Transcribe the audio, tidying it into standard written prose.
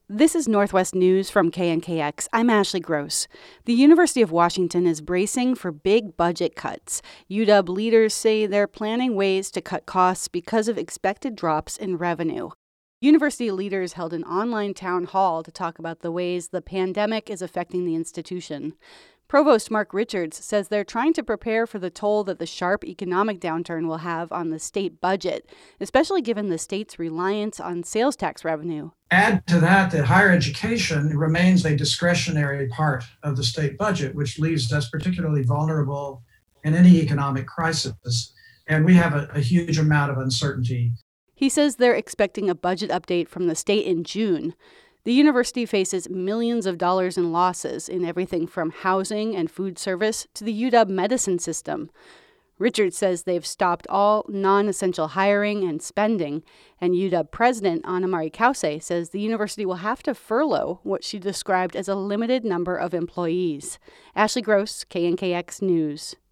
This is Northwest News from KNKX. I'm Ashley Gross. The University of Washington is bracing for big budget cuts. UW leaders say they're planning ways to cut costs because of expected drops in revenue. University leaders held an online town hall to talk about the ways the pandemic is affecting the institution. Provost Mark Richards says they're trying to prepare for the toll that the sharp economic downturn will have on the state budget, especially given the state's reliance on sales tax revenue. Add to that higher education remains a discretionary part of the state budget, which leaves us particularly vulnerable in any economic crisis. And we have a huge amount of uncertainty. He says they're expecting a budget update from the state in June. The university faces millions of dollars in losses in everything from housing and food service to the UW medicine system. Richards says they've stopped all non-essential hiring and spending, and UW President Anna-Marie Kause says the university will have to furlough what she described as a limited number of employees. Ashley Gross, KNKX News.